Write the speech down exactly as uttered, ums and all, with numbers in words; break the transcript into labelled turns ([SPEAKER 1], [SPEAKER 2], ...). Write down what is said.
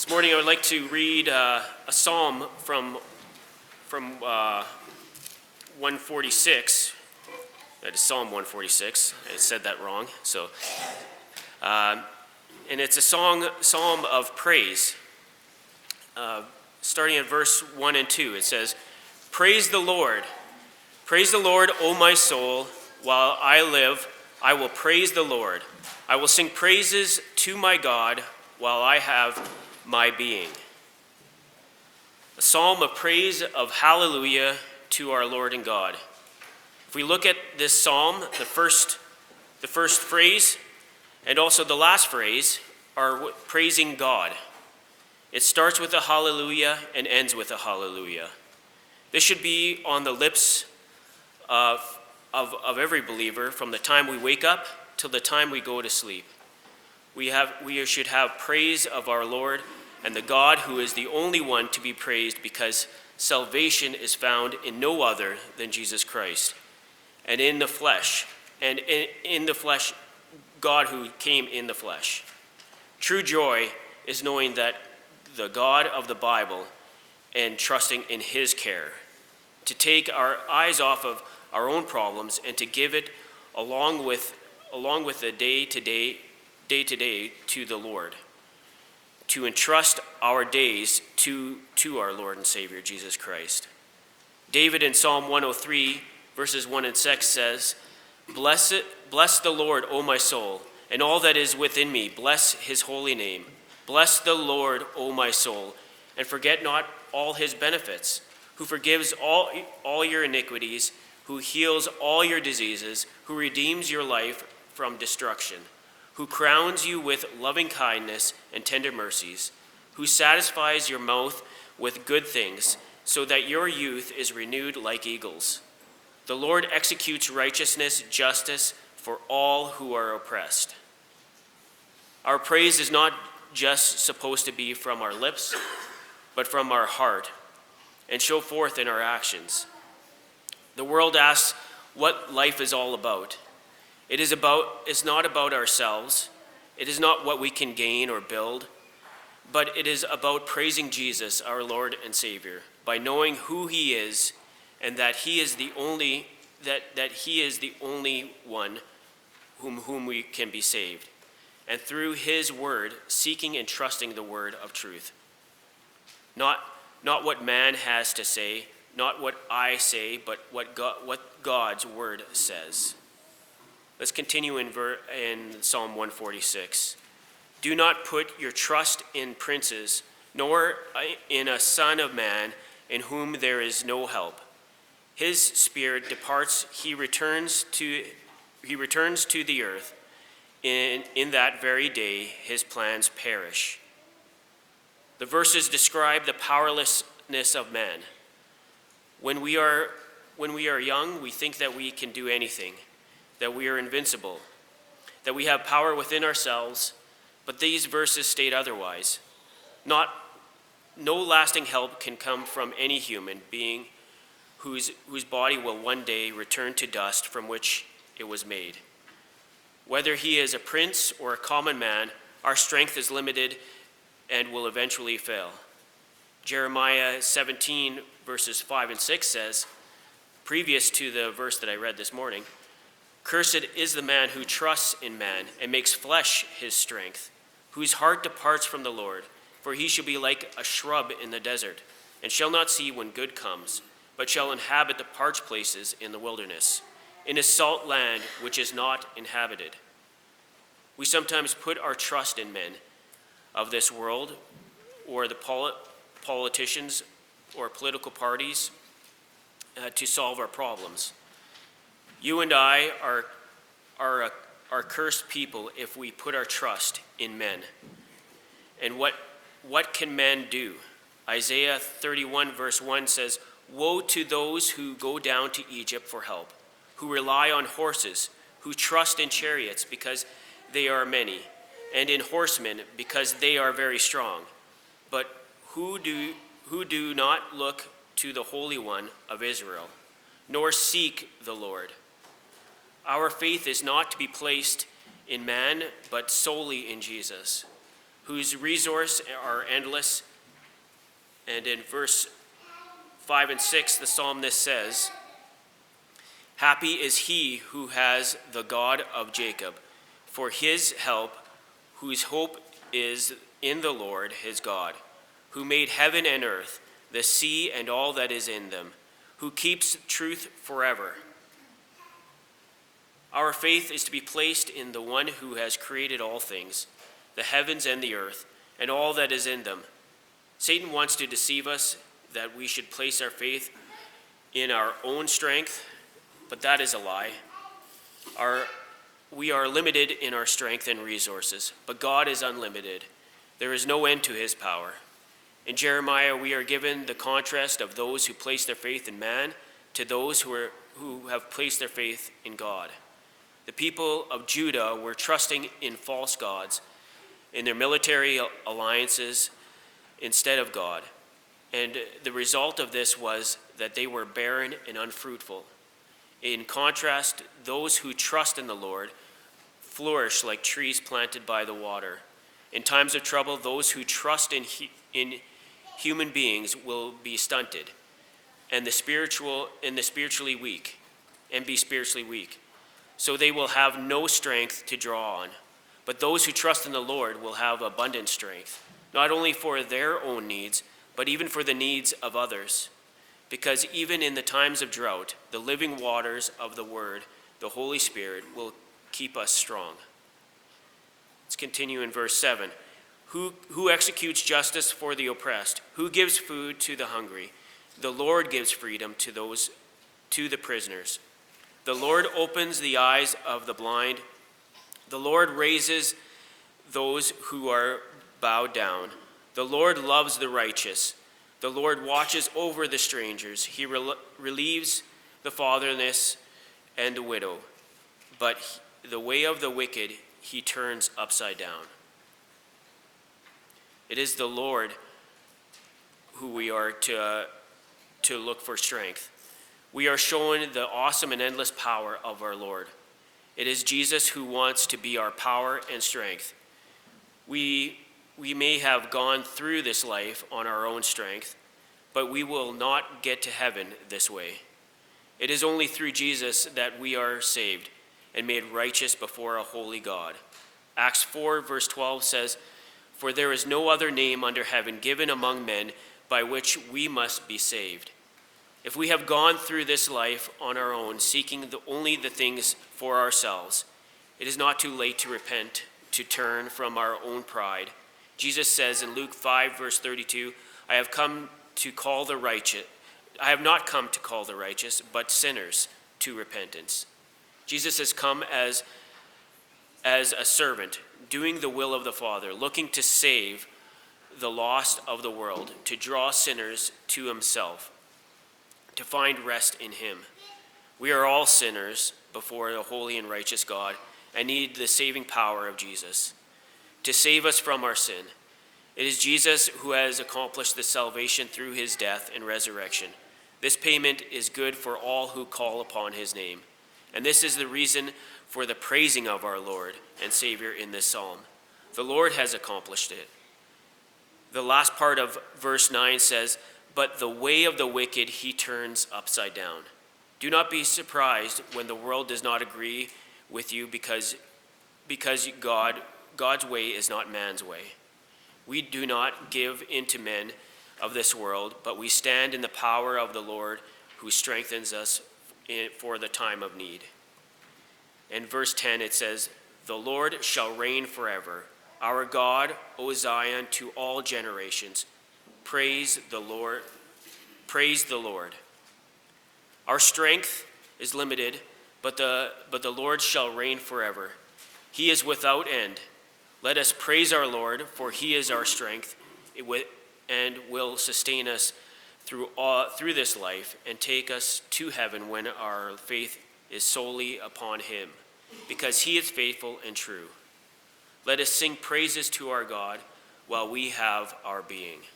[SPEAKER 1] This morning I would like to read uh, a psalm from, from uh, one forty-six. That is Psalm one forty-six. I said that wrong. So, uh, and it's a song, psalm of praise. Uh, starting at verse one and two, it says, "Praise the Lord. Praise the Lord, O my soul. While I live, I will praise the Lord. I will sing praises to my God while I have my being." A psalm of praise, of hallelujah to our Lord and God. If we look at this psalm, the first, the first phrase and also the last phrase are praising God. It starts with a hallelujah and ends with a hallelujah. This should be on the lips of, of, of every believer from the time we wake up till the time we go to sleep. We, have, we should have praise of our Lord and the God who is the only one to be praised, because salvation is found in no other than Jesus Christ. And in the flesh, and in, in the flesh, God who came in the flesh. True joy is knowing that the God of the Bible and trusting in his care. To take our eyes off of our own problems and to give it along with, along with the day-to-day, day-to-day to the Lord. To entrust our days to, to our Lord and Savior, Jesus Christ. David in Psalm one oh three, verses one and six says, Bless, it, bless the Lord, O my soul, and all that is within me, bless his holy name. Bless the Lord, O my soul, and forget not all his benefits, who forgives all, all your iniquities, who heals all your diseases, who redeems your life from destruction, who crowns you with loving kindness and tender mercies, who satisfies your mouth with good things, so that your youth is renewed like eagles. The Lord executes righteousness, justice for all who are oppressed. Our praise is not just supposed to be from our lips, but from our heart, and show forth in our actions. The world asks what life is all about. It is about, it's not about ourselves. It is not what we can gain or build, but it is about praising Jesus, our Lord and Savior, by knowing who he is and that he is the only, that, that he is the only one whom, whom we can be saved. And through his word, seeking and trusting the word of truth. Not, not what man has to say, not what I say, but what, God, what God's word says. Let's continue in, ver- in Psalm one forty-six. Do not put your trust in princes, nor in a son of man in whom there is no help. His spirit departs, he returns to, he returns to the earth. In, in that very day, his plans perish. The verses describe the powerlessness of man. When we are, when we are young, we think that we can do anything, that we are invincible, that we have power within ourselves, but these verses state otherwise. Not, no lasting help can come from any human being whose, whose body will one day return to dust from which it was made. Whether he is a prince or a common man, our strength is limited and will eventually fail. Jeremiah seventeen, verses five and six says, previous to the verse that I read this morning, "Cursed is the man who trusts in man and makes flesh his strength, whose heart departs from the Lord, for he shall be like a shrub in the desert, and shall not see when good comes, but shall inhabit the parched places in the wilderness, in a salt land which is not inhabited." We sometimes put our trust in men of this world, or the poli- politicians or political parties uh, to solve our problems. You and I are, are, a, are cursed people if we put our trust in men. And what, what can men do? Isaiah thirty-one verse one says, "Woe to those who go down to Egypt for help, who rely on horses, who trust in chariots because they are many, and in horsemen because they are very strong, but who do, who do not look to the Holy One of Israel, nor seek the Lord." Our faith is not to be placed in man, but solely in Jesus. whose resources are endless. And in verse five and six, the psalmist says, "Happy is he who has the God of Jacob, for his help, whose hope is in the Lord his God, who made heaven and earth, the sea and all that is in them, who keeps truth forever." Our faith is to be placed in the one who has created all things, the heavens and the earth, and all that is in them. Satan wants to deceive us that we should place our faith in our own strength, but that is a lie. Our, we are limited in our strength and resources, but God is unlimited. There is no end to his power. In Jeremiah, we are given the contrast of those who place their faith in man to those who, are, who have placed their faith in God. The people of Judah were trusting in false gods, in their military alliances instead of God. And the result of this was that they were barren and unfruitful. In contrast, those who trust in the Lord flourish like trees planted by the water. In times of trouble, those who trust in, in human beings will be stunted, and the spiritual and the spiritually weak, and be spiritually weak. So they will have no strength to draw on. But those who trust in the Lord will have abundant strength, not only for their own needs, but even for the needs of others. Because even in the times of drought, the living waters of the Word, the Holy Spirit, will keep us strong. Let's continue in verse seven. Who, who executes justice for the oppressed? Who gives food to the hungry? The Lord gives freedom to those, to the prisoners. The Lord opens the eyes of the blind. The Lord raises those who are bowed down. The Lord loves the righteous. The Lord watches over the strangers. He rel- relieves the fatherless and the widow. But he, the way of the wicked he turns upside down. It is the Lord who we are to, uh, to look for strength. We are shown the awesome and endless power of our Lord. It is Jesus who wants to be our power and strength. We, we may have gone through this life on our own strength, but we will not get to heaven this way. It is only through Jesus that we are saved and made righteous before a holy God. Acts four verse twelve says, "For there is no other name under heaven given among men by which we must be saved." If we have gone through this life on our own, seeking the, only the things for ourselves, it is not too late to repent, to turn from our own pride. Jesus says in Luke five, verse thirty-two, I have come to call the righteous, I have not come to call the righteous, but sinners to repentance. Jesus has come as, as a servant, doing the will of the Father, looking to save the lost of the world, to draw sinners to himself, to find rest in him. We are all sinners before a holy and righteous God and need the saving power of Jesus to save us from our sin. It is Jesus who has accomplished the salvation through his death and resurrection. This payment is good for all who call upon his name. And this is the reason for the praising of our Lord and Savior in this psalm. The Lord has accomplished it. The last part of verse nine says, "But the way of the wicked he turns upside down." Do not be surprised when the world does not agree with you because, because God, God's way is not man's way. We do not give in to men of this world, but we stand in the power of the Lord who strengthens us in, for the time of need. In verse ten it says, "The Lord shall reign forever. Our God, O Zion, to all generations. Praise the Lord. Praise the Lord." Our strength is limited, but the, but the Lord shall reign forever. He is without end. Let us praise our Lord, for he is our strength and will sustain us through, all, through this life and take us to heaven when our faith is solely upon him, because he is faithful and true. Let us sing praises to our God while we have our being.